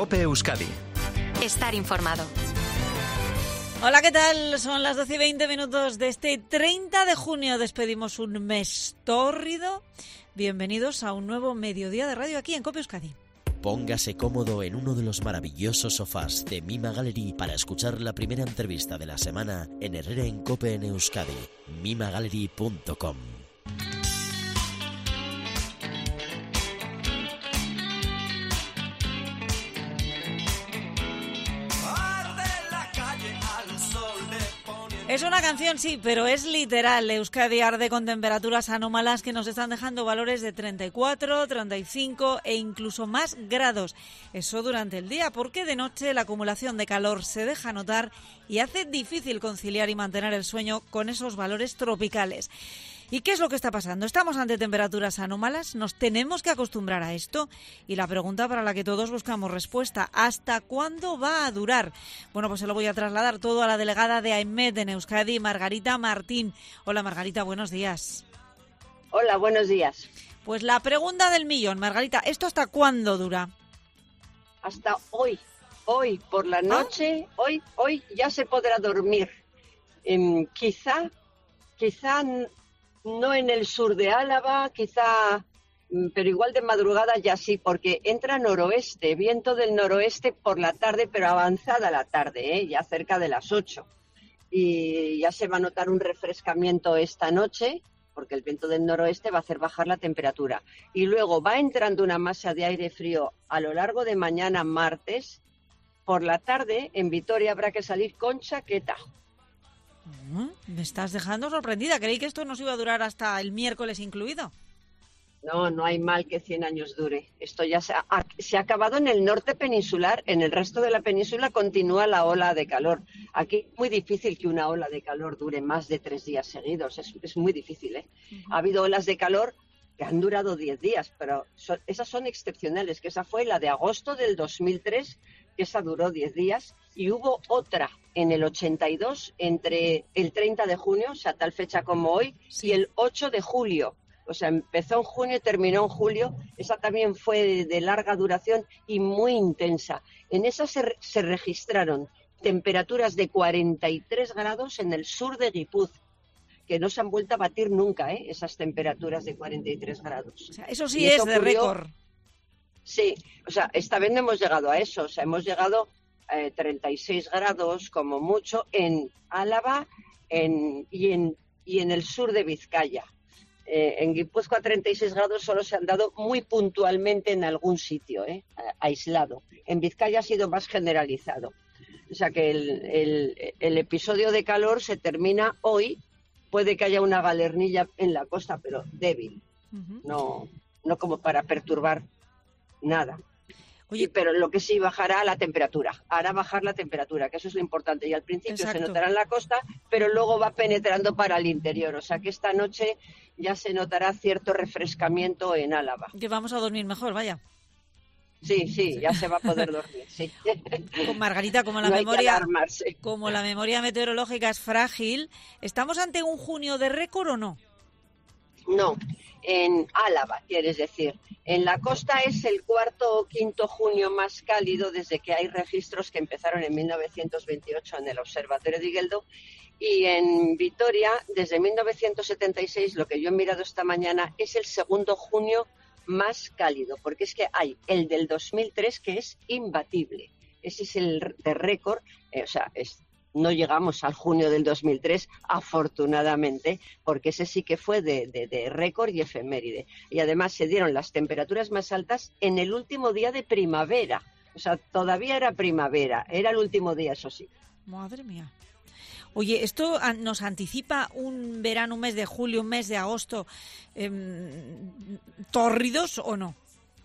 COPE Euskadi. Estar informado. Hola, ¿qué tal? Son las 12:20 de este 30 de junio. Despedimos un mes tórrido. Bienvenidos a un nuevo mediodía de radio aquí en COPE Euskadi. Póngase cómodo en uno de los maravillosos sofás de Mima Gallery para escuchar la primera entrevista de la semana en Herrera en COPE en Euskadi. mimagallery.com. Es una canción, sí, pero es literal. Euskadi arde con temperaturas anómalas que nos están dejando valores de 34, 35 e incluso más grados. Eso durante el día, porque de noche la acumulación de calor se deja notar y hace difícil conciliar y mantener el sueño con esos valores tropicales. ¿Y qué es lo que está pasando? ¿Estamos ante temperaturas anómalas? ¿Nos tenemos que acostumbrar a esto? Y la pregunta para la que todos buscamos respuesta, ¿hasta cuándo va a durar? Bueno, pues se lo voy a trasladar todo a la delegada de AEMET en Euskadi, Margarita Martín. Hola, Margarita, buenos días. Hola, buenos días. Pues la pregunta del millón, Margarita, ¿esto hasta cuándo dura? Hasta hoy por la noche, hoy ya se podrá dormir. Quizá no en el sur de Álava, pero igual de madrugada ya sí, porque entra noroeste, viento del noroeste por la tarde, pero avanzada la tarde, ya cerca de las 8. Y ya se va a notar un refrescamiento esta noche, porque el viento del noroeste va a hacer bajar la temperatura. Y luego va entrando una masa de aire frío a lo largo de mañana martes. Por la tarde, en Vitoria habrá que salir con chaqueta. Me estás dejando sorprendida. Creí que esto nos iba a durar hasta el miércoles incluido. No hay mal que 100 años dure. Esto ya se ha acabado en el norte peninsular. En el resto de la península continúa la ola de calor. Aquí es muy difícil que una ola de calor dure más de 3 días seguidos. Es muy difícil, ¿eh? Uh-huh. Ha habido olas de calor que han durado 10 días, pero esas son excepcionales, que esa fue la de agosto del 2003, que esa duró 10 días, y hubo otra en el 82, entre el 30 de junio, o sea, tal fecha como hoy, sí, y el 8 de julio. O sea, empezó en junio y terminó en julio. Esa también fue de larga duración y muy intensa. En esa se registraron temperaturas de 43 grados en el sur de Guipúzcoa, que no se han vuelto a batir nunca, esas temperaturas de 43 grados. O sea, eso sí es de récord. Sí, o sea, esta vez no hemos llegado a eso. O sea, hemos llegado a 36 grados como mucho en Álava y en el sur de Vizcaya. En Guipúzcoa 36 grados solo se han dado muy puntualmente en algún sitio, aislado. En Vizcaya ha sido más generalizado. O sea que el episodio de calor se termina hoy. Puede que haya una galernilla en la costa, pero débil. Uh-huh. No como para perturbar nada. Oye, pero lo que sí bajará la temperatura, hará bajar la temperatura, que eso es lo importante. Y al principio exacto, se notará en la costa, pero luego va penetrando para el interior. O sea que esta noche ya se notará cierto refrescamiento en Álava. Que vamos a dormir mejor, vaya. Sí, ya se va a poder dormir, sí. Con Margarita, como la memoria meteorológica es frágil, ¿estamos ante un junio de récord o no? No, en Álava, quieres decir. En la costa es el cuarto o quinto junio más cálido desde que hay registros que empezaron en 1928 en el Observatorio de Igueldo, y en Vitoria, desde 1976, lo que yo he mirado esta mañana, es el segundo junio más cálido, porque es que hay el del 2003 que es imbatible. Ese es el de récord, no llegamos al junio del 2003, afortunadamente, porque ese sí que fue de récord y efeméride. Y además se dieron las temperaturas más altas en el último día de primavera. O sea, todavía era primavera, era el último día, eso sí. Madre mía. Oye, ¿esto nos anticipa un verano, un mes de julio, un mes de agosto tórridos o no?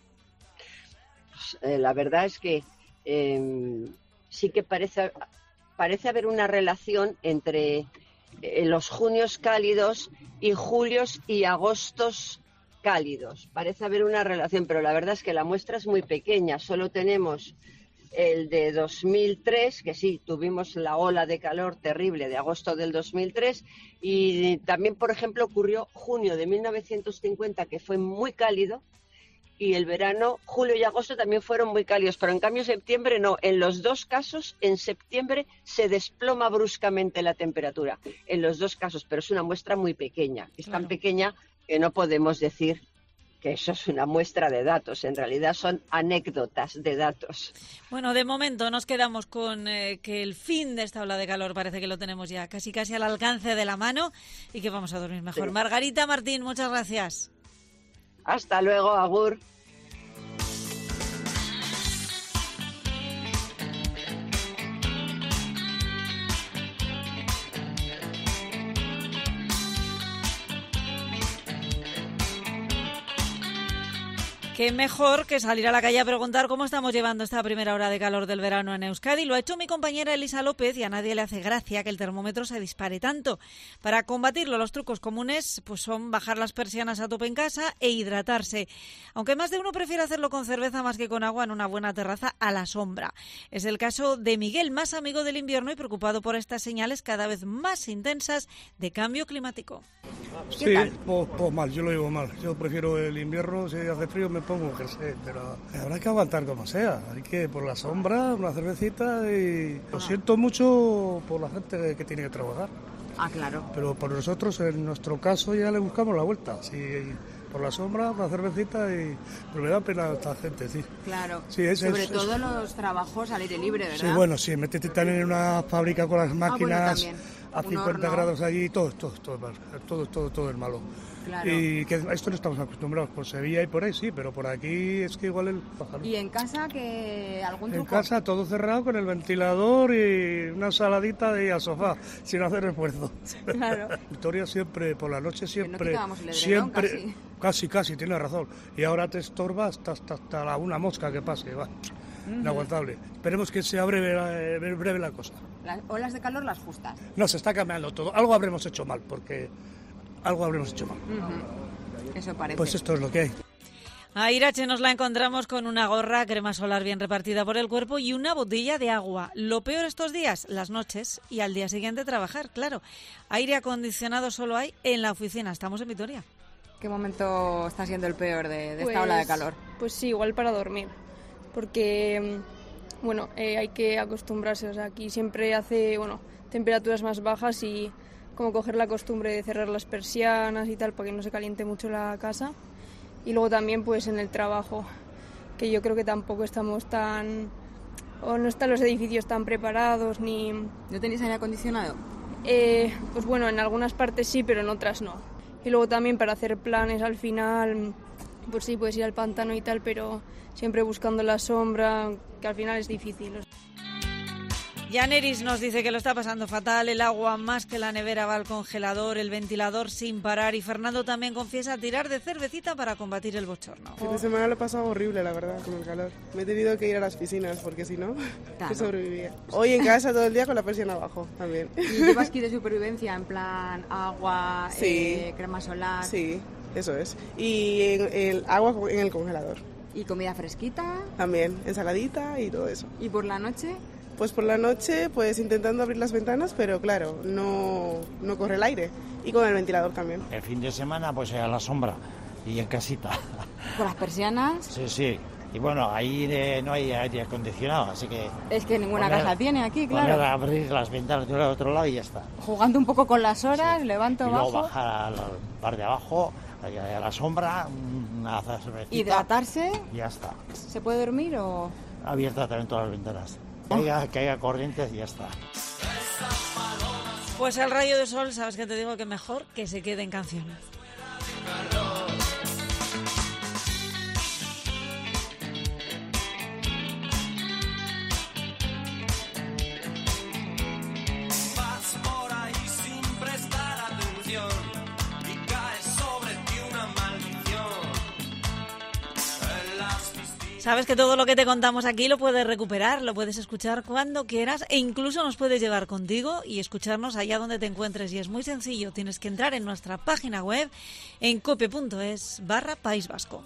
Pues, la verdad es que sí que parece haber una relación entre los junios cálidos y julios y agostos cálidos. Parece haber una relación, pero la verdad es que la muestra es muy pequeña. Solo tenemos el de 2003, que sí, tuvimos la ola de calor terrible de agosto del 2003, y también, por ejemplo, ocurrió junio de 1950, que fue muy cálido, y el verano, julio y agosto también fueron muy cálidos, pero en cambio septiembre no. En los dos casos, en septiembre se desploma bruscamente la temperatura, en los dos casos, pero es una muestra muy pequeña. Es tan pequeña que no podemos decir que eso es una muestra de datos, en realidad son anécdotas de datos. Bueno, de momento nos quedamos con que el fin de esta ola de calor parece que lo tenemos ya casi al alcance de la mano y que vamos a dormir mejor. Sí. Margarita Martín, muchas gracias. Hasta luego, agur. Qué mejor que salir a la calle a preguntar cómo estamos llevando esta primera hora de calor del verano en Euskadi. Lo ha hecho mi compañera Elisa López y a nadie le hace gracia que el termómetro se dispare tanto. Para combatirlo, los trucos comunes pues son bajar las persianas a tope en casa e hidratarse. Aunque más de uno prefiere hacerlo con cerveza más que con agua en una buena terraza a la sombra. Es el caso de Miguel, más amigo del invierno y preocupado por estas señales cada vez más intensas de cambio climático. Sí, pues mal, yo lo digo mal. Yo prefiero el invierno, si hace frío me pongo un jersey, pero habrá que aguantar como sea. Hay que por la sombra, una cervecita y lo siento mucho por la gente que tiene que trabajar. Ah, claro. Pero por nosotros, en nuestro caso, ya le buscamos la vuelta. Sí, por la sombra, una cervecita y... Pero me da pena a esta gente, sí. Claro, sí, sobre todo los trabajos al aire libre, ¿verdad? Sí, bueno, sí, métete también en una fábrica con las máquinas... A 50 grados allí, todo es malo. Claro. Y que a esto no estamos acostumbrados, por Sevilla y por ahí sí, pero por aquí es que igual el pájaro. ¿Y en casa que algún truco? En casa todo cerrado con el ventilador y una saladita y al sofá, sin hacer esfuerzo. Claro. Victoria siempre, por la noche siempre... Que no el edredón, casi, tiene razón. Y ahora te estorba hasta una mosca que pase, va. Inaguantable. Esperemos que sea breve la cosa. Las olas de calor las justas. No, se está cambiando todo. Algo habremos hecho mal, Eso parece. Pues esto es lo que hay. A Irache nos la encontramos con una gorra, crema solar bien repartida por el cuerpo y una botella de agua. Lo peor estos días, las noches y al día siguiente trabajar, claro. Aire acondicionado solo hay en la oficina. Estamos en Vitoria. ¿Qué momento está siendo el peor de esta ola de calor? Pues sí, igual para dormir. Porque, hay que acostumbrarse. O sea, aquí siempre hace, temperaturas más bajas y como coger la costumbre de cerrar las persianas y tal para que no se caliente mucho la casa. Y luego también, pues, en el trabajo, que yo creo que tampoco estamos o no están los edificios tan preparados ni... ¿No tenéis aire acondicionado? Pues bueno, en algunas partes sí, pero en otras no. Y luego también para hacer planes al final, pues sí, puedes ir al pantano y tal, pero siempre buscando la sombra, que al final es difícil. Yaneris nos dice que lo está pasando fatal, el agua más que la nevera va al congelador, el ventilador sin parar y Fernando también confiesa tirar de cervecita para combatir el bochorno. El fin de semana lo he pasado horrible, la verdad, con el calor. Me he tenido que ir a las piscinas porque si no, no sobrevivía. Hoy en casa todo el día con la persiana abajo también. ¿Y llevas kit de supervivencia en plan agua, sí. Crema solar? Sí, eso es. Y el agua en el congelador. ¿Y comida fresquita? También, ensaladita y todo eso. ¿Y por la noche? Pues por la noche, pues intentando abrir las ventanas, pero claro, no corre el aire. Y con el ventilador también. El fin de semana, pues a la sombra y en casita. ¿Con las persianas? Sí. Y bueno, ahí no hay aire acondicionado, así que... Es que ninguna casa tiene aquí, claro. Abrir las ventanas de un lado a otro lado y ya está. Jugando un poco con las horas, levanto abajo. Y luego bajar al par de abajo, a la sombra, una cervecita. Hidratarse. Y ya está. ¿Se puede dormir o...? Abierta también todas las ventanas. Que haya corrientes y ya está. Pues el rayo de sol, ¿sabes qué te digo? Que mejor que se quede en canciones. Vas por ahí sin prestar atención y cae sobre ti una maldición. Sabes que todo lo que te contamos aquí lo puedes recuperar, lo puedes escuchar cuando quieras e incluso nos puedes llevar contigo y escucharnos allá donde te encuentres. Y es muy sencillo, tienes que entrar en nuestra página web en cope.es/País Vasco.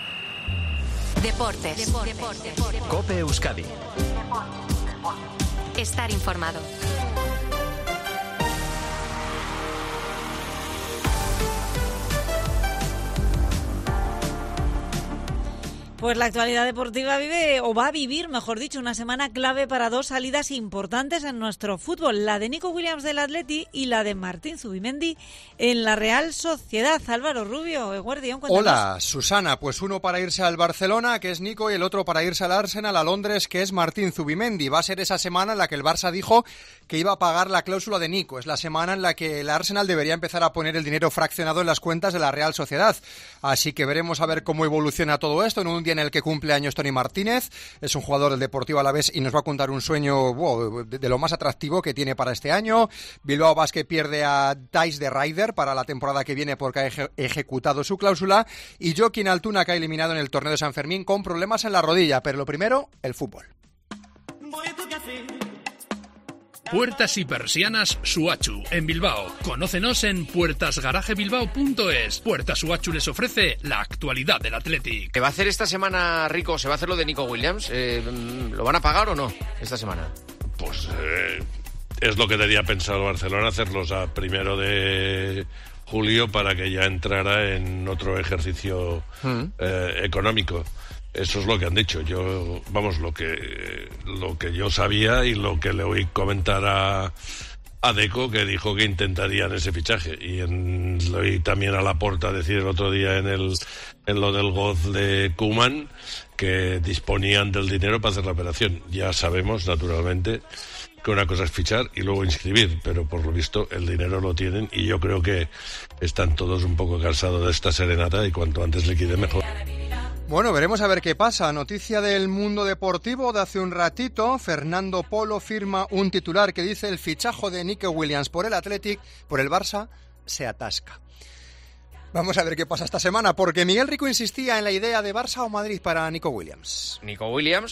Deportes. Cope Euskadi. Estar informado. Pues la actualidad deportiva vive, o va a vivir, mejor dicho, una semana clave para dos salidas importantes en nuestro fútbol. La de Nico Williams del Atleti y la de Martín Zubimendi en la Real Sociedad. Álvaro Rubio, Eguardión, cuéntanos. Hola, Susana. Pues uno para irse al Barcelona, que es Nico, y el otro para irse al Arsenal, a Londres, que es Martín Zubimendi. Va a ser esa semana en la que el Barça dijo que iba a pagar la cláusula de Nico. Es la semana en la que el Arsenal debería empezar a poner el dinero fraccionado en las cuentas de la Real Sociedad. Así que veremos a ver cómo evoluciona todo esto en un día en el que cumple años Toni Martínez. Es un jugador del Deportivo Alavés y nos va a contar un sueño de lo más atractivo que tiene para este año. Bilbao Basket pierde a Thijs de Ruyter para la temporada que viene porque ha ejecutado su cláusula. Y Joaquín Altuna, que ha eliminado en el torneo de San Fermín con problemas en la rodilla. Pero lo primero, el fútbol. Puertas y persianas Suachu, en Bilbao. Conócenos en puertasgarajebilbao.es. Puertas Suachu les ofrece la actualidad del Athletic. ¿Qué va a hacer esta semana, Rico? ¿Se va a hacer lo de Nico Williams? ¿Lo van a pagar o no esta semana? Pues es lo que tenía pensado Barcelona, hacerlos a 1 de julio para que ya entrara en otro ejercicio económico. Eso es lo que han dicho. Yo, vamos, lo que yo sabía y lo que le oí comentar a Deco, que dijo que intentarían ese fichaje. Y le oí también a Laporta decir el otro día en lo del goz de Koeman que disponían del dinero para hacer la operación. Ya sabemos, naturalmente, que una cosa es fichar y luego inscribir, pero por lo visto el dinero lo tienen y yo creo que están todos un poco cansados de esta serenata y cuanto antes liquide mejor. Bueno, veremos a ver qué pasa. Noticia del mundo deportivo de hace un ratito. Fernando Polo firma un titular que dice: el fichaje de Nico Williams por el Athletic, por el Barça, se atasca. Vamos a ver qué pasa esta semana, porque Miguel Rico insistía en la idea de Barça o Madrid para Nico Williams. Nico Williams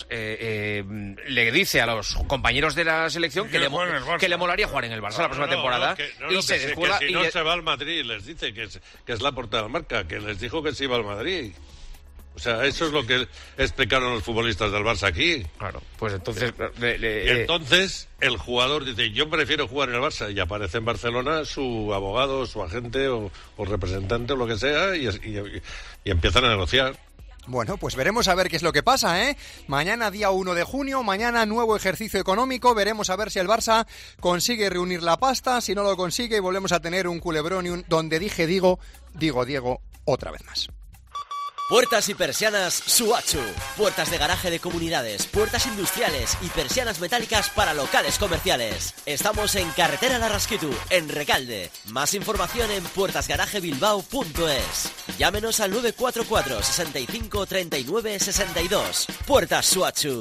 le dice a los compañeros de la selección que le molaría jugar en el Barça la próxima temporada. Se va al Madrid, les dice que es la portada de marca, que les dijo que se iba al Madrid. O sea, eso es lo que explicaron los futbolistas del Barça aquí. Claro, pues entonces... Entonces el jugador dice, yo prefiero jugar en el Barça, y aparece en Barcelona su abogado, su agente o representante o lo que sea, y empiezan a negociar. Bueno, pues veremos a ver qué es lo que pasa, ¿eh? Mañana, día 1 de junio, mañana nuevo ejercicio económico, veremos a ver si el Barça consigue reunir la pasta, si no lo consigue volvemos a tener un culebrón y donde digo Diego otra vez más. Puertas y persianas Suachu. Puertas de garaje de comunidades, puertas industriales y persianas metálicas para locales comerciales. Estamos en Carretera Larrasquitu, en Recalde. Más información en puertasgarajebilbao.es. Llámenos al 944 65 39 62. Puertas Suachu.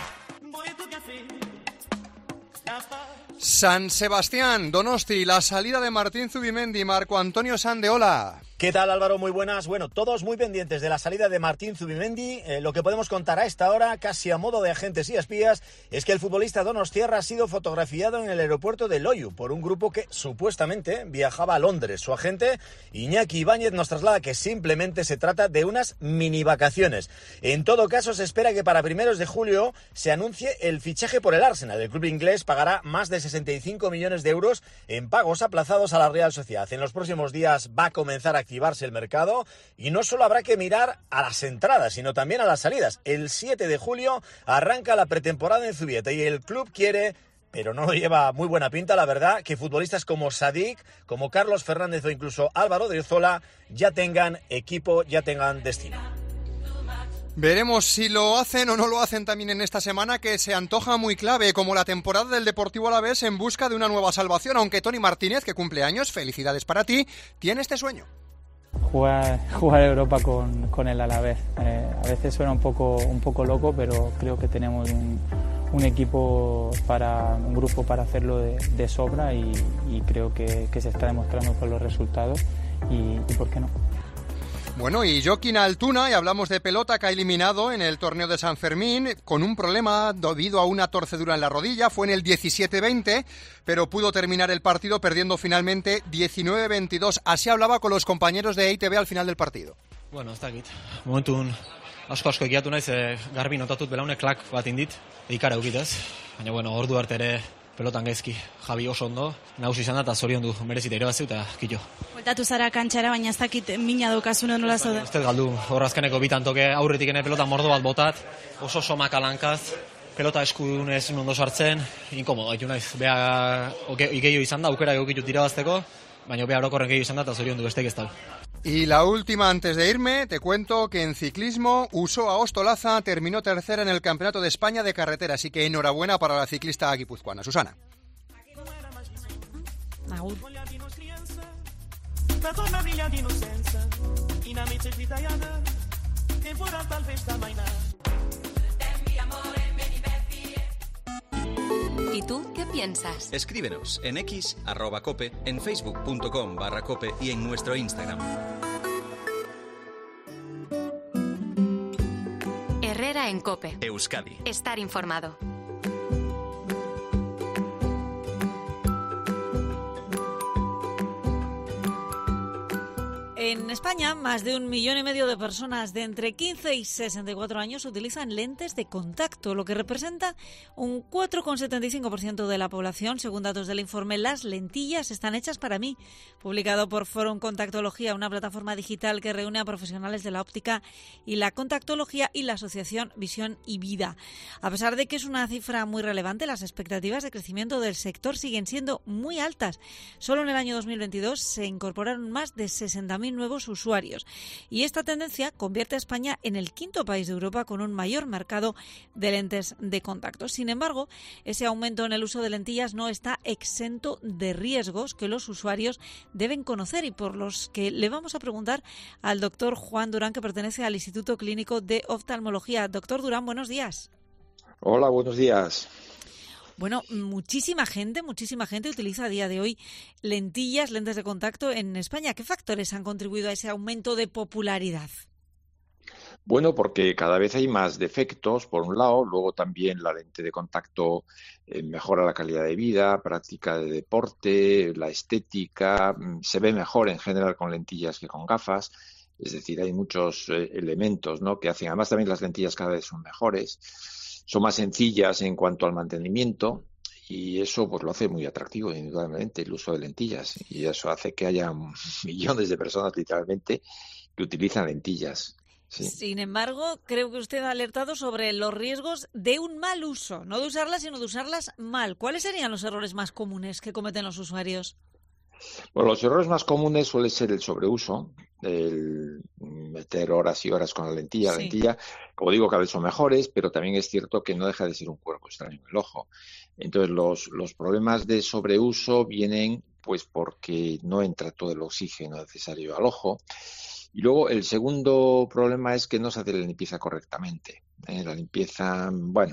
San Sebastián, Donosti, la salida de Martín Zubimendi, Marco Antonio Sandeola. ¿Qué tal, Álvaro? Muy buenas. Bueno, todos muy pendientes de la salida de Martín Zubimendi. Lo que podemos contar a esta hora, casi a modo de agentes y espías, es que el futbolista donostiarra ha sido fotografiado en el aeropuerto de Loiu por un grupo que supuestamente viajaba a Londres. Su agente, Iñaki Ibáñez, nos traslada que simplemente se trata de unas mini vacaciones. En todo caso, se espera que para 1 de julio se anuncie el fichaje por el Arsenal. El club inglés pagará más de 65 millones de euros en pagos aplazados a la Real Sociedad. En los próximos días va a comenzar a activarse el mercado y no solo habrá que mirar a las entradas, sino también a las salidas. El 7 de julio arranca la pretemporada en Zubieta y el club quiere, pero no lleva muy buena pinta, la verdad, que futbolistas como Sadik, como Carlos Fernández o incluso Álvaro de Ozola ya tengan equipo, ya tengan destino. Veremos si lo hacen o no lo hacen también en esta semana, que se antoja muy clave, como la temporada del Deportivo Alavés en busca de una nueva salvación, aunque Toni Martínez, que cumple años, felicidades para ti, tiene este sueño. Jugar Europa con el Alavés. A veces suena un poco loco, pero creo que tenemos un equipo, un grupo para hacerlo de sobra y creo que se está demostrando con los resultados y ¿por qué no? Bueno, y Joaquín Altuna, y hablamos de pelota, que ha eliminado en el torneo de San Fermín con un problema debido a una torcedura en la rodilla. Fue en el 17-20, pero pudo terminar el partido perdiendo finalmente 19-22. Así hablaba con los compañeros de EITB al final del partido. Bueno, ez dakit. Momentun asko egiatu naiz, garbi notatut belaunek klak bat indit, ikara eukitez. Baina, bueno, ordu arte ere pelotan gaizki. Javi oso ondo, nagusi izan da eta zoriondu merezita irabazi eta kito. Bueltatu zara kantxara, baina ez dakit mina daukazune nola zaude. Ez dut galdu, hor azkeneko bitantoke aurretik ene pelota mordo bat botat, oso somakalankaz, pelota eskudunez ondo sartzen, inkomodo haitu naiz. Bea gehiago izan da, aukera egokitut irabazteko, baina bea orokorren gehiago izan da eta zoriondu besteik ez da. Y la última antes de irme, te cuento que en ciclismo Usoa Ostolaza terminó tercera en el Campeonato de España de Carretera, así que enhorabuena para la ciclista guipuzcoana. Susana. ¿Y tú qué piensas? Escríbenos en X, @cope, en facebook.com/cope y en nuestro Instagram. Herrera en COPE. Euskadi. Estar informado. En España, más de 1,5 millones de personas de entre 15 y 64 años utilizan lentes de contacto, lo que representa un 4,75% de la población, según datos del informe Las lentillas están hechas para mí, publicado por Forum Contactología, una plataforma digital que reúne a profesionales de la óptica y la contactología y la asociación Visión y Vida. A pesar de que es una cifra muy relevante, las expectativas de crecimiento del sector siguen siendo muy altas. Solo en el año 2022 se incorporaron más de 60.000 nuevos usuarios. Y esta tendencia convierte a España en el 5º país de Europa con un mayor mercado de lentes de contacto. Sin embargo, ese aumento en el uso de lentillas no está exento de riesgos que los usuarios deben conocer y por los que le vamos a preguntar al doctor Juan Durán, que pertenece al Instituto Clínico de Oftalmología. Doctor Durán, buenos días. Hola, buenos días. Bueno, muchísima gente utiliza a día de hoy lentes de contacto en España. ¿Qué factores han contribuido a ese aumento de popularidad? Bueno, porque cada vez hay más defectos, por un lado, luego también la lente de contacto mejora la calidad de vida, práctica de deporte, la estética, se ve mejor en general con lentillas que con gafas, es decir, hay muchos elementos, ¿no?, que hacen, además también las lentillas cada vez son mejores, son más sencillas en cuanto al mantenimiento y eso pues lo hace muy atractivo, indudablemente, el uso de lentillas. Y eso hace que haya millones de personas, literalmente, que utilizan lentillas. Sí. Sin embargo, creo que usted ha alertado sobre los riesgos de un mal uso, no de usarlas, sino de usarlas mal. ¿Cuáles serían los errores más comunes que cometen los usuarios? Bueno, los errores más comunes suele ser el sobreuso, el meter horas y horas con la lentilla. Sí. La lentilla, como digo, cada vez son mejores, pero también es cierto que no deja de ser un cuerpo extraño en el ojo. Entonces, los problemas de sobreuso vienen pues porque no entra todo el oxígeno necesario al ojo. Y luego el segundo problema es que no se hace la limpieza correctamente. La limpieza, bueno,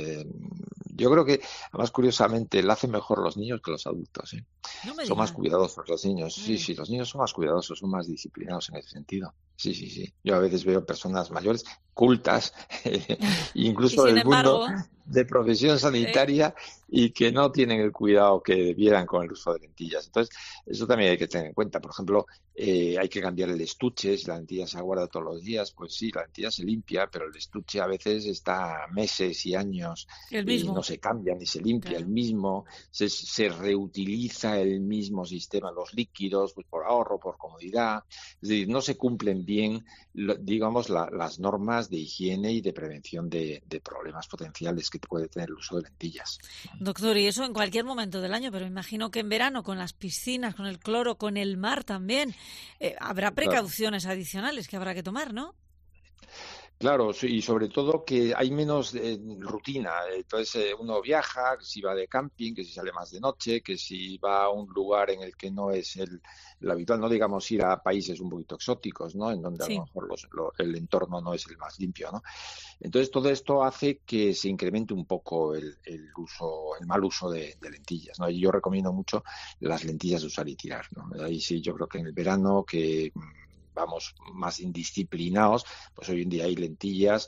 yo creo que, además, curiosamente, la hacen mejor los niños que los adultos. Son más cuidadosos los niños. Sí, los niños son más cuidadosos, son más disciplinados en ese sentido. Sí. Yo a veces veo personas mayores, cultas, incluso del mundo de profesión sanitaria, y que no tienen el cuidado que debieran con el uso de lentillas. Entonces, eso también hay que tener en cuenta. Por ejemplo, hay que cambiar el estuche. Si la lentilla se aguarda todos los días, pues sí, la lentilla se limpia, pero el estuche a veces está meses y años y no se cambia ni se limpia. El mismo, se reutiliza el mismo sistema, los líquidos, pues por ahorro, por comodidad. Es decir, no se cumplen bien, digamos, las normas de higiene y de prevención de problemas potenciales que puede tener el uso de lentillas. Doctor, y eso en cualquier momento del año, pero imagino que en verano, con las piscinas, con el cloro, con el mar también, habrá precauciones adicionales que habrá que tomar, ¿no? Claro, y sobre todo que hay menos rutina. Entonces uno viaja, que si va de camping, que si sale más de noche, que si va a un lugar en el que no es el habitual, no digamos ir a países un poquito exóticos, ¿no?, en donde a lo mejor el entorno no es el más limpio, ¿no? Entonces todo esto hace que se incremente un poco el mal uso de lentillas, ¿no? Y yo recomiendo mucho las lentillas de usar y tirar, ¿no? Ahí sí, yo creo que en el verano, que vamos más indisciplinados, pues hoy en día hay lentillas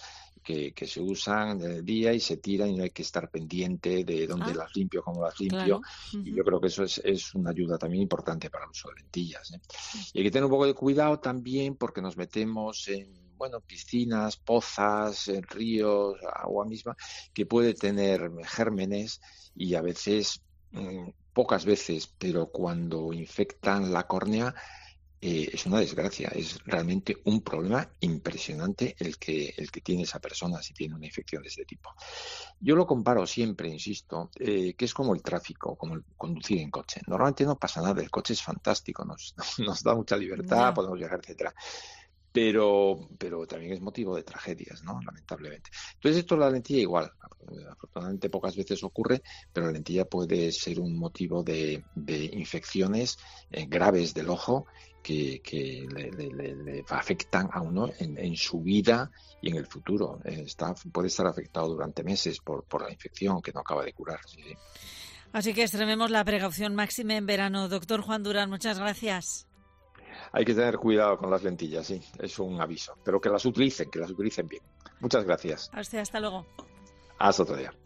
que se usan en el día y se tiran y no hay que estar pendiente de dónde las limpio, cómo las limpio. Claro. Y yo creo que eso es una ayuda también importante para el uso de lentillas, ¿eh? Y hay que tener un poco de cuidado también porque nos metemos en piscinas, pozas, ríos, agua misma, que puede tener gérmenes y a veces, pocas veces, pero cuando infectan la córnea, es una desgracia, es realmente un problema impresionante el que tiene esa persona si tiene una infección de este tipo. Yo lo comparo siempre, insisto, que es como el tráfico, como el conducir en coche. Normalmente no pasa nada, el coche es fantástico, nos da mucha libertad, podemos viajar, etcétera. Pero también es motivo de tragedias, ¿no? Lamentablemente. Entonces, esto de la lentilla igual. Afortunadamente pocas veces ocurre, pero la lentilla puede ser un motivo de infecciones graves del ojo que le afectan a uno en su vida y en el futuro. Puede estar afectado durante meses por la infección que no acaba de curar. Sí. Así que extrememos la precaución máxima en verano. Doctor Juan Durán, muchas gracias. Hay que tener cuidado con las lentillas, sí, es un aviso. Pero que las utilicen bien. Muchas gracias. Hasta luego. Hasta otro día.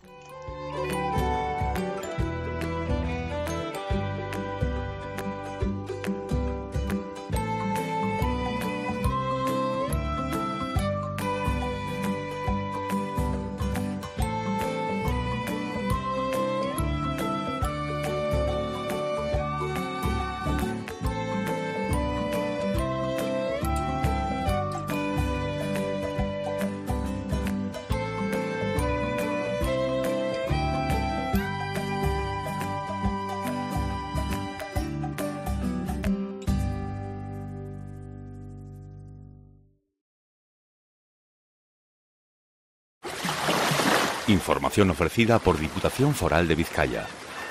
Información ofrecida por Diputación Foral de Vizcaya.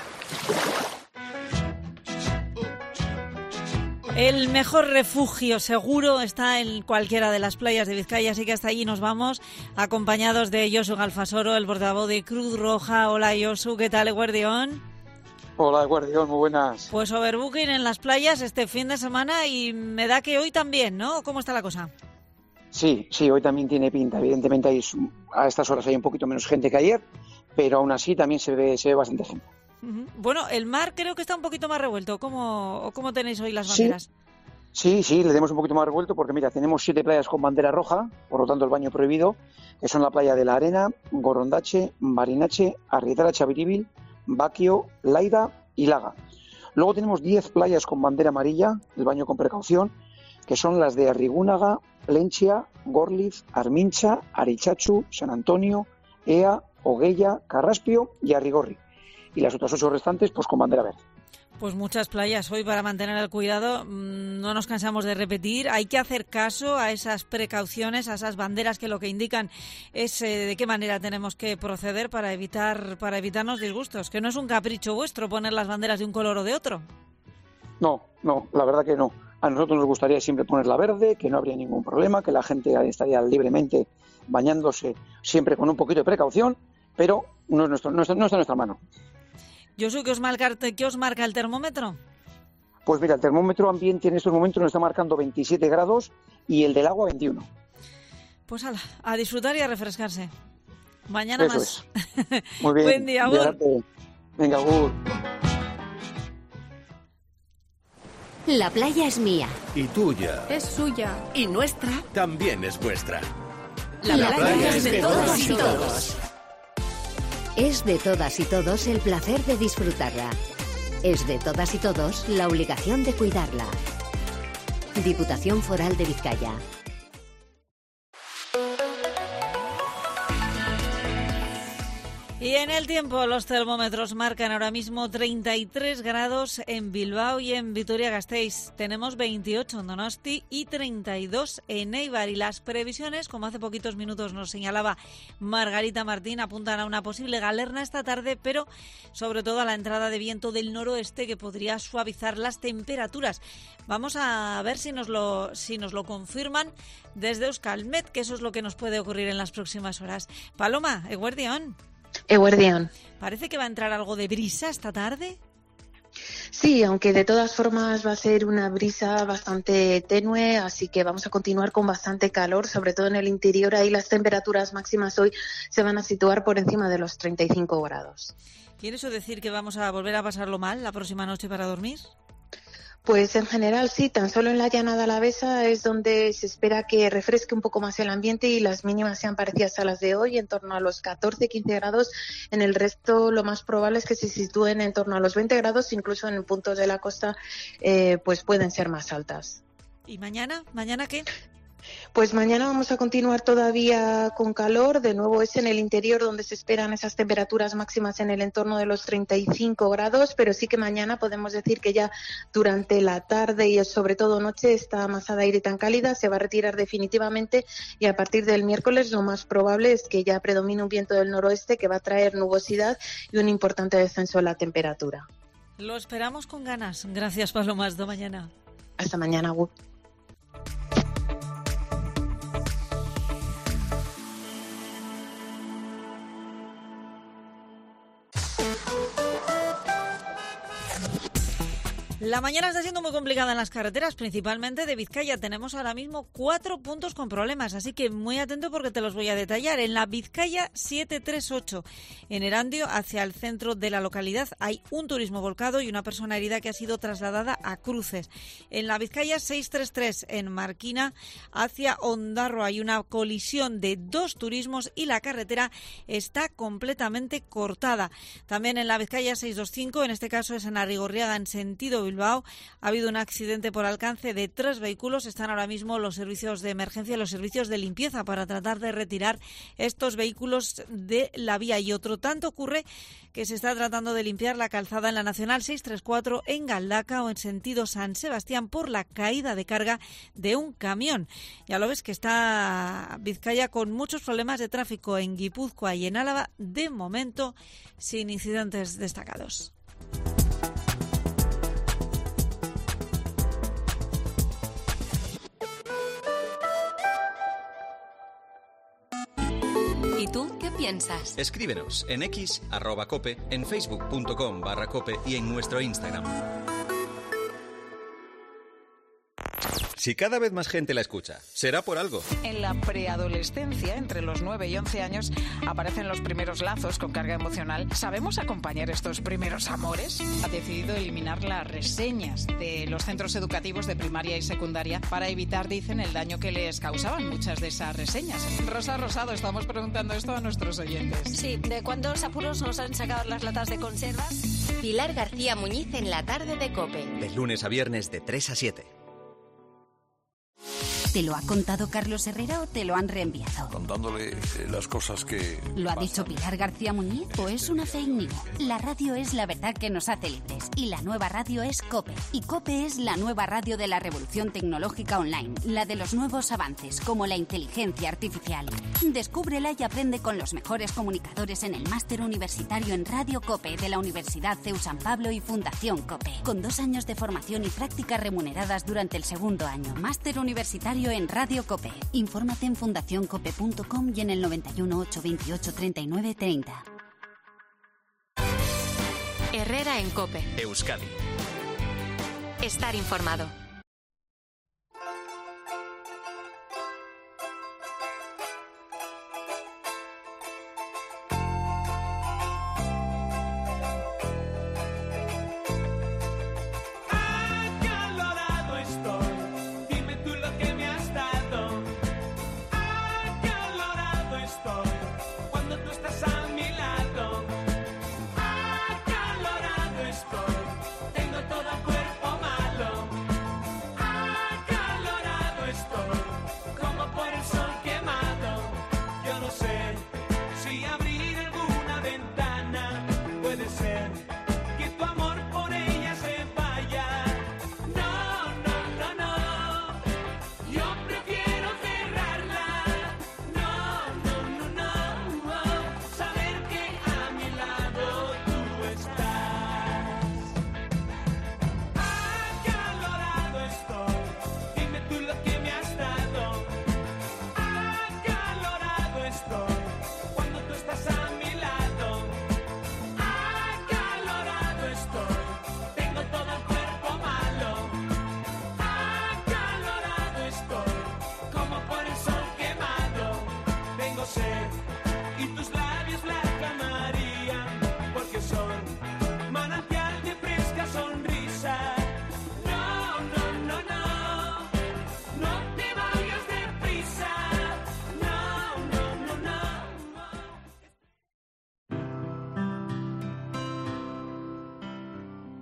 El mejor refugio seguro está en cualquiera de las playas de Vizcaya, así que hasta allí nos vamos, acompañados de Josu Galfasoro, el portavoz de Cruz Roja. Hola Josu, ¿qué tal, Eguerdión? Hola Eguerdión, muy buenas. Pues overbooking en las playas este fin de semana y me da que hoy también, ¿no? ¿Cómo está la cosa? Sí, hoy también tiene pinta. Evidentemente a estas horas hay un poquito menos gente que ayer, pero aún así también se ve bastante gente. Bueno, el mar creo que está un poquito más revuelto. ¿Cómo tenéis hoy las banderas? Sí, le tenemos un poquito más revuelto porque mira, tenemos 7 playas con bandera roja, por lo tanto el baño prohibido, que son la playa de la Arena, Gorondache, Marinache, Arrietara Chaviribil, Baquio, Laida y Laga. Luego tenemos 10 playas con bandera amarilla, el baño con precaución, que son las de Arrigúnaga, Plentzia, Gorliz, Armincha, Arichachu, San Antonio, Ea, Oguella, Carraspio y Arrigorri. Y las otras 8 restantes, pues con bandera verde. Pues muchas playas hoy para mantener el cuidado. No nos cansamos de repetir. Hay que hacer caso a esas precauciones, a esas banderas que lo que indican es de qué manera tenemos que proceder para evitarnos disgustos. Que no es un capricho vuestro poner las banderas de un color o de otro. No, la verdad que no. A nosotros nos gustaría siempre ponerla verde, que no habría ningún problema, que la gente estaría libremente bañándose, siempre con un poquito de precaución, pero no está en nuestra mano. Josu, ¿qué os marca el termómetro? Pues mira, el termómetro ambiente en estos momentos nos está marcando 27 grados y el del agua 21. Pues a disfrutar y a refrescarse. Mañana eso más. Es. Muy bien. Buen día, Agur. Venga, Agur. La playa es mía. Y tuya. Es suya. Y nuestra. También es vuestra. La playa es de todas y todos. Es de todas y todos el placer de disfrutarla. Es de todas y todos la obligación de cuidarla. Diputación Foral de Vizcaya. Y en el tiempo, los termómetros marcan ahora mismo 33 grados en Bilbao y en Vitoria-Gasteiz. Tenemos 28 en Donosti y 32 en Eibar. Y las previsiones, como hace poquitos minutos nos señalaba Margarita Martín, apuntan a una posible galerna esta tarde, pero sobre todo a la entrada de viento del noroeste que podría suavizar las temperaturas. Vamos a ver si nos lo confirman desde Euskalmet, que eso es lo que nos puede ocurrir en las próximas horas. Paloma, Eguerdión. Eguerdión. Parece que va a entrar algo de brisa esta tarde. Sí, aunque de todas formas va a ser una brisa bastante tenue, así que vamos a continuar con bastante calor, sobre todo en el interior. Ahí las temperaturas máximas hoy se van a situar por encima de los 35 grados. ¿Quiere eso decir que vamos a volver a pasarlo mal la próxima noche para dormir? Pues en general sí, tan solo en la llanada alavesa es donde se espera que refresque un poco más el ambiente y las mínimas sean parecidas a las de hoy, en torno a los 14-15 grados. En el resto lo más probable es que se sitúen en torno a los 20 grados, incluso en puntos de la costa pues pueden ser más altas. ¿Y mañana? ¿Mañana qué? Pues mañana vamos a continuar todavía con calor, de nuevo es en el interior donde se esperan esas temperaturas máximas en el entorno de los 35 grados, pero sí que mañana podemos decir que ya durante la tarde y sobre todo noche esta masa de aire tan cálida se va a retirar definitivamente y a partir del miércoles lo más probable es que ya predomine un viento del noroeste que va a traer nubosidad y un importante descenso en la temperatura. Lo esperamos con ganas. Gracias, Paloma. Hasta mañana. Hasta mañana, Gu. La mañana está siendo muy complicada en las carreteras, principalmente de Vizcaya. Tenemos ahora mismo 4 puntos con problemas, así que muy atento porque te los voy a detallar. En la Vizcaya 738, en Erandio, hacia el centro de la localidad, hay un turismo volcado y una persona herida que ha sido trasladada a Cruces. En la Vizcaya 633, en Marquina, hacia Ondarroa, hay una colisión de 2 turismos y la carretera está completamente cortada. También en la Vizcaya 625, en este caso es en Arrigorriaga, en sentido Bilbao, ha habido un accidente por alcance de 3 vehículos. Están ahora mismo los servicios de emergencia y los servicios de limpieza para tratar de retirar estos vehículos de la vía. Y otro tanto ocurre que se está tratando de limpiar la calzada en la Nacional 634 en Galdacao, en sentido San Sebastián, por la caída de carga de un camión. Ya lo ves que está Vizcaya con muchos problemas de tráfico en Guipúzcoa y en Álava, de momento sin incidentes destacados. ¿Y tú qué piensas? Escríbenos en X, @cope, en facebook.com/cope y en nuestro Instagram. Si cada vez más gente la escucha, será por algo. En la preadolescencia, entre los 9 y 11 años, aparecen los primeros lazos con carga emocional. ¿Sabemos acompañar estos primeros amores? Ha decidido eliminar las reseñas de los centros educativos de primaria y secundaria para evitar, dicen, el daño que les causaban muchas de esas reseñas. Rosa Rosado, estamos preguntando esto a nuestros oyentes. Sí, ¿de cuántos apuros nos han sacado las latas de conservas? Pilar García Muñiz en la tarde de COPE. De lunes a viernes de 3 a 7. ¿Te lo ha contado Carlos Herrera o te lo han reenviado? Contándole las cosas que... ¿Lo ha dicho Pilar García Muñiz o es una fake news? La radio es la verdad que nos hace libres y la nueva radio es COPE. Y COPE es la nueva radio de la revolución tecnológica online, la de los nuevos avances como la inteligencia artificial. Descúbrela y aprende con los mejores comunicadores en el máster universitario en Radio COPE de la Universidad CEU San Pablo y Fundación COPE, con 2 años de formación y prácticas remuneradas durante el segundo año. Máster universitario en Radio COPE. Infórmate en fundacioncope.com y en el 91 828 39 30. Herrera en COPE. Euskadi. Estar informado.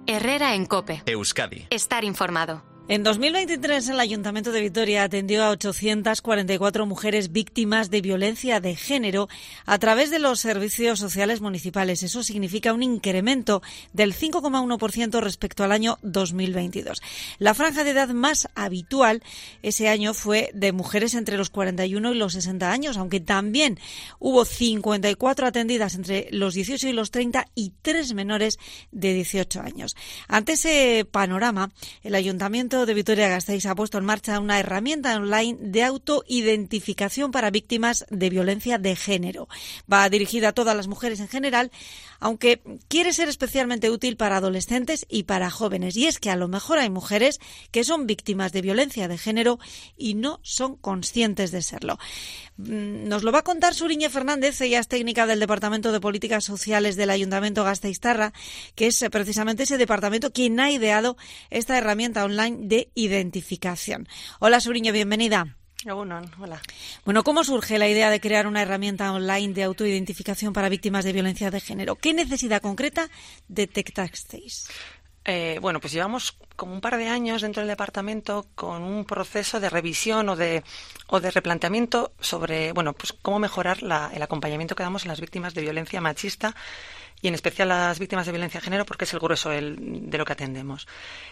Herrera en COPE. Euskadi. Estar informado. En 2023 el Ayuntamiento de Vitoria atendió a 844 mujeres víctimas de violencia de género a través de los servicios sociales municipales. Eso significa un incremento del 5,1% respecto al año 2022. La franja de edad más habitual ese año fue de mujeres entre los 41 y los 60 años, aunque también hubo 54 atendidas entre los 18 y los 30 y 3 menores de 18 años. Ante ese panorama, el Ayuntamiento de Vitoria-Gasteiz ha puesto en marcha una herramienta online de autoidentificación para víctimas de violencia de género. Va dirigida a todas las mujeres en general, aunque quiere ser especialmente útil para adolescentes y para jóvenes. Y es que a lo mejor hay mujeres que son víctimas de violencia de género y no son conscientes de serlo. Nos lo va a contar Suriñe Fernández, ella es técnica del Departamento de Políticas Sociales del Ayuntamiento Gasteiztarra, que es precisamente ese departamento quien ha ideado esta herramienta online de identificación. Hola Suriñe, bienvenida. Hola. Bueno, ¿cómo surge la idea de crear una herramienta online de autoidentificación para víctimas de violencia de género? ¿Qué necesidad concreta detectasteis? Bueno, pues llevamos como un par de años dentro del departamento con un proceso de revisión o de replanteamiento sobre, bueno, pues cómo mejorar el acompañamiento que damos a las víctimas de violencia machista y en especial a las víctimas de violencia de género, porque es el grueso de lo que atendemos.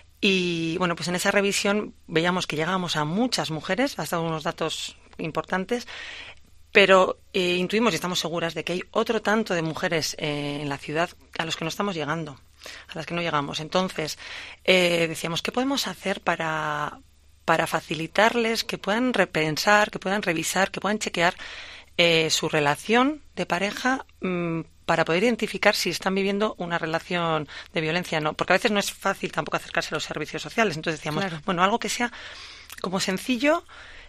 Y bueno, pues en esa revisión veíamos que llegábamos a muchas mujeres, has dado unos datos importantes, pero intuimos y estamos seguras de que hay otro tanto de mujeres en la ciudad a los que no estamos llegando, a las que no llegamos. Entonces, decíamos, ¿qué podemos hacer para facilitarles que puedan repensar, que puedan revisar, que puedan chequear su relación de pareja para poder identificar si están viviendo una relación de violencia o no? Porque a veces no es fácil tampoco acercarse a los servicios sociales. Entonces decíamos, claro, bueno, algo que sea como sencillo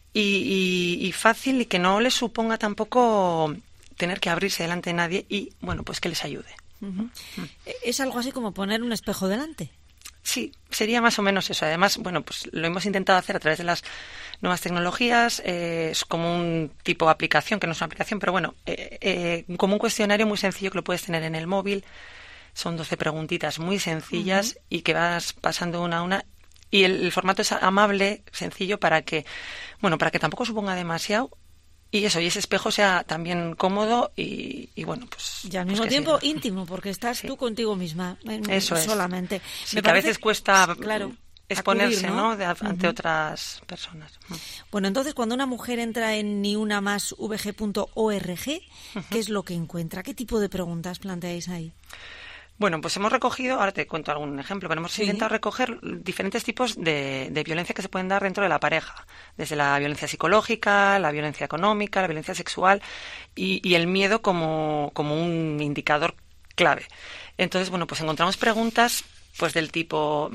y fácil y que no les suponga tampoco tener que abrirse delante de nadie y, bueno, pues que les ayude. Uh-huh. ¿Es algo así como poner un espejo delante? Sí, sería más o menos eso. Además, bueno, pues lo hemos intentado hacer a través de las nuevas tecnologías. Es como un tipo de aplicación, que no es una aplicación, pero bueno, como un cuestionario muy sencillo que lo puedes tener en el móvil. Son 12 preguntitas muy sencillas y que vas pasando una a una. Y el formato es amable, sencillo, para que tampoco suponga demasiado. Y ese espejo sea también cómodo y bueno, pues... Y al mismo tiempo íntimo, porque estás tú contigo misma. Eso solamente. Sí, que a veces cuesta exponerse, acudir, ¿no? Ante otras personas. Bueno, entonces, cuando una mujer entra en niunamasvg.org, ¿qué es lo que encuentra? ¿Qué tipo de preguntas planteáis ahí? Bueno, pues hemos recogido, ahora te cuento algún ejemplo, pero hemos intentado recoger diferentes tipos de violencia que se pueden dar dentro de la pareja, desde la violencia psicológica, la violencia económica, la violencia sexual y el miedo como un indicador clave. Entonces, bueno, pues encontramos preguntas pues del tipo,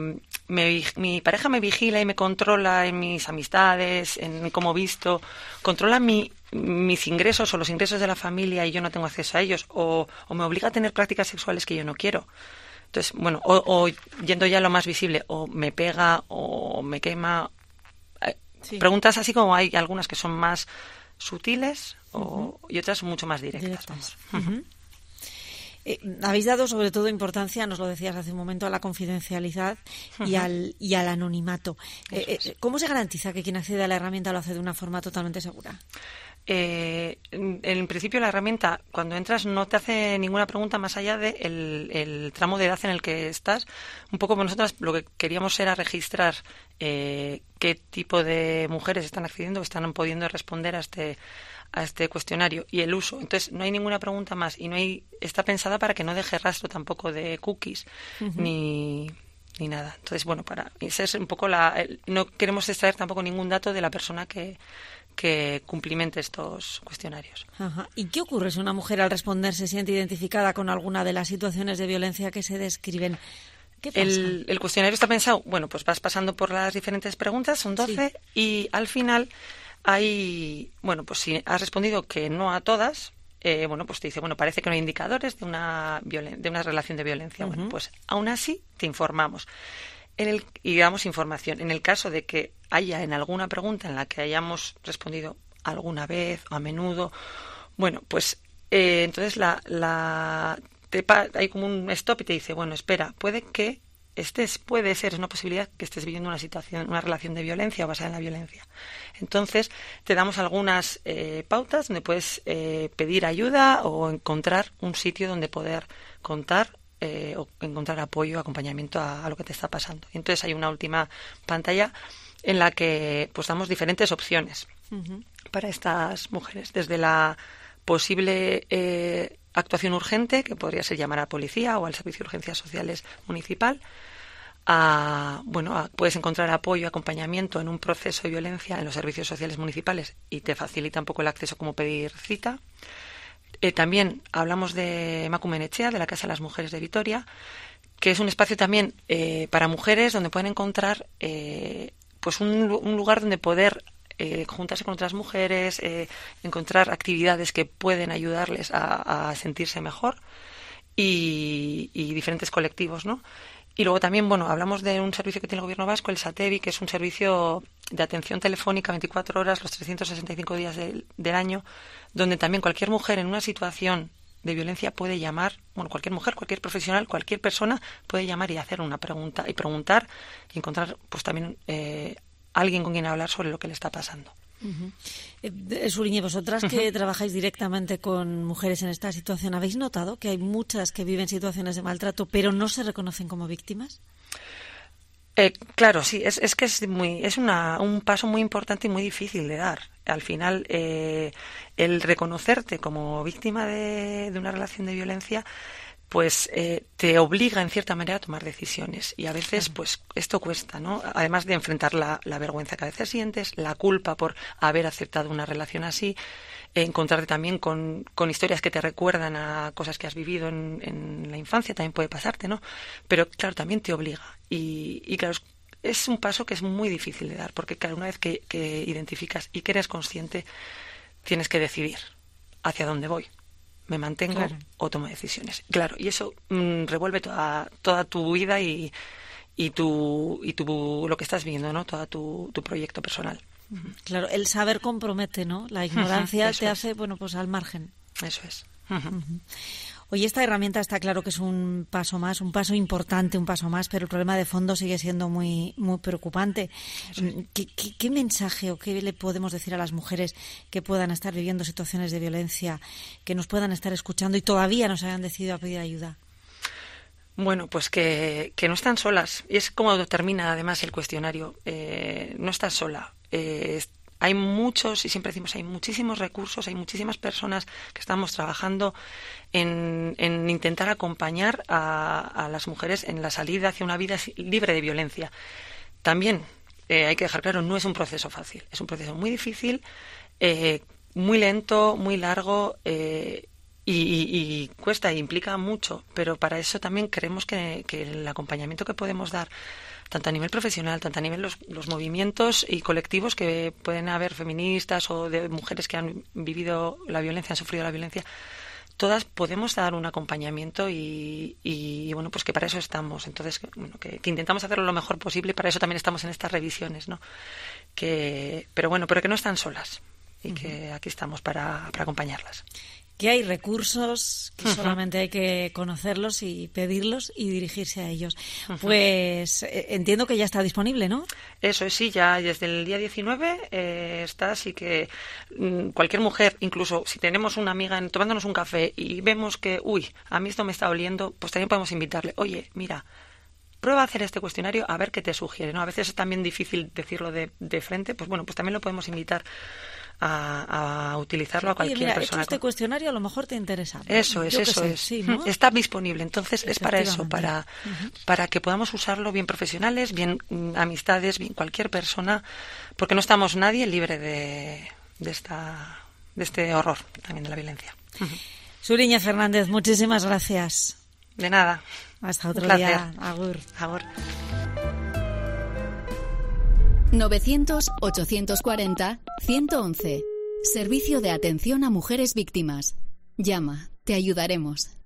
mi pareja me vigila y me controla en mis amistades, en cómo visto, controla mis ingresos o los ingresos de la familia y yo no tengo acceso a ellos, o me obliga a tener prácticas sexuales que yo no quiero. Entonces, bueno, o yendo ya a lo más visible, o me pega o me quema. Preguntas así como hay algunas que son más sutiles y otras mucho más directas. Habéis dado sobre todo importancia, nos lo decías hace un momento, a la confidencialidad y al anonimato. ¿Cómo se garantiza que quien accede a la herramienta lo hace de una forma totalmente segura? En principio la herramienta, cuando entras, no te hace ninguna pregunta más allá de el tramo de edad en el que estás. Un poco nosotros lo que queríamos era registrar qué tipo de mujeres están accediendo, están pudiendo responder a este cuestionario y el uso. Entonces no hay ninguna pregunta más y está pensada para que no deje rastro tampoco de cookies ni nada. Entonces, bueno, esa es un poco no queremos extraer tampoco ningún dato de la persona que cumplimente estos cuestionarios. Ajá. ¿Y qué ocurre si una mujer al responder se siente identificada con alguna de las situaciones de violencia que se describen? ¿Qué pasa? El cuestionario está pensado, bueno, pues vas pasando por las diferentes preguntas, son 12, y al final hay, bueno, pues si has respondido que no a todas, bueno, pues te dice, bueno, parece que no hay indicadores de una relación de violencia. Bueno, pues aún así te informamos y damos información. En el caso de que haya en alguna pregunta en la que hayamos respondido alguna vez o a menudo, bueno, pues entonces hay como un stop y te dice, bueno, espera, puede ser, es una posibilidad que estés viviendo una situación, una relación de violencia o basada en la violencia. Entonces, te damos algunas pautas donde puedes pedir ayuda o encontrar un sitio donde poder contar o encontrar apoyo, acompañamiento a lo que te está pasando. Y entonces hay una última pantalla en la que pues damos diferentes opciones para estas mujeres, desde la posible actuación urgente, que podría ser llamar a policía o al Servicio de Urgencias Sociales Municipal, puedes encontrar apoyo, acompañamiento en un proceso de violencia en los servicios sociales municipales y te facilita un poco el acceso como pedir cita. También hablamos de Emakume Etxea, de la Casa de las Mujeres de Vitoria, que es un espacio también para mujeres donde pueden encontrar pues un lugar donde poder juntarse con otras mujeres, encontrar actividades que pueden ayudarles a sentirse mejor y diferentes colectivos, ¿no? Y luego también, hablamos de un servicio que tiene el Gobierno vasco, el SATEVI, que es un servicio de atención telefónica 24 horas, los 365 días del año, donde también cualquier mujer en una situación de violencia puede llamar, cualquier mujer, cualquier profesional, cualquier persona puede llamar y hacer una pregunta y preguntar y encontrar pues también alguien con quien hablar sobre lo que le está pasando. Suriñe, vosotras que trabajáis directamente con mujeres en esta situación, ¿habéis notado que hay muchas que viven situaciones de maltrato pero no se reconocen como víctimas? Claro, sí, es que es un paso muy importante y muy difícil de dar. Al final, el reconocerte como víctima de una relación de violencia pues te obliga en cierta manera a tomar decisiones y a veces pues esto cuesta, ¿no? Además de enfrentar la vergüenza que a veces sientes, la culpa por haber aceptado una relación así, encontrarte también con historias que te recuerdan a cosas que has vivido en la infancia, también puede pasarte, ¿no? Pero claro, también te obliga y claro, es un paso que es muy difícil de dar porque claro, una vez que identificas y que eres consciente, tienes que decidir hacia dónde voy. Me mantengo o tomo decisiones. Claro, y eso revuelve toda tu vida y lo que estás viendo, ¿no? Todo tu proyecto personal. Claro, el saber compromete, ¿no? La ignorancia te hace, pues al margen. Eso es. Oye, esta herramienta está claro que es un paso más, un paso importante, un paso más, pero el problema de fondo sigue siendo muy, muy preocupante. ¿Qué mensaje o qué le podemos decir a las mujeres que puedan estar viviendo situaciones de violencia, que nos puedan estar escuchando y todavía no se hayan decidido a pedir ayuda? Bueno, pues que no están solas. Y es como termina además el cuestionario. No estás sola. Hay muchos, y siempre decimos, hay muchísimos recursos, hay muchísimas personas que estamos trabajando en intentar acompañar a las mujeres en la salida hacia una vida libre de violencia. También hay que dejar claro, no es un proceso fácil, es un proceso muy difícil, muy lento, muy largo y cuesta e implica mucho, pero para eso también creemos que el acompañamiento que podemos dar tanto a nivel profesional, tanto a nivel los movimientos y colectivos que pueden haber feministas o de mujeres que han vivido la violencia, han sufrido la violencia, todas podemos dar un acompañamiento y pues que para eso estamos. Entonces, que intentamos hacerlo lo mejor posible y para eso también estamos en estas revisiones, ¿no? Pero que no están solas y que aquí estamos para acompañarlas. Que hay recursos, que solamente hay que conocerlos y pedirlos y dirigirse a ellos. Pues entiendo que ya está disponible, ¿no? Eso es, sí, ya desde el día 19 está, así que cualquier mujer, incluso si tenemos una amiga tomándonos un café y vemos que, a mí esto me está oliendo, pues también podemos invitarle, oye, mira, prueba a hacer este cuestionario a ver qué te sugiere, ¿no? A veces es también difícil decirlo de frente, pues también lo podemos invitar a utilizarlo a cualquier persona. Este cuestionario a lo mejor te interesa. Eso es. Sí, ¿no? Está disponible, entonces es para eso, para que podamos usarlo bien profesionales, bien amistades, bien cualquier persona, porque no estamos nadie libre de este horror también de la violencia. Suriñe Fernández, muchísimas gracias. De nada. Hasta otro día. Agur. 900-840-111. Servicio de atención a mujeres víctimas. Llama, te ayudaremos.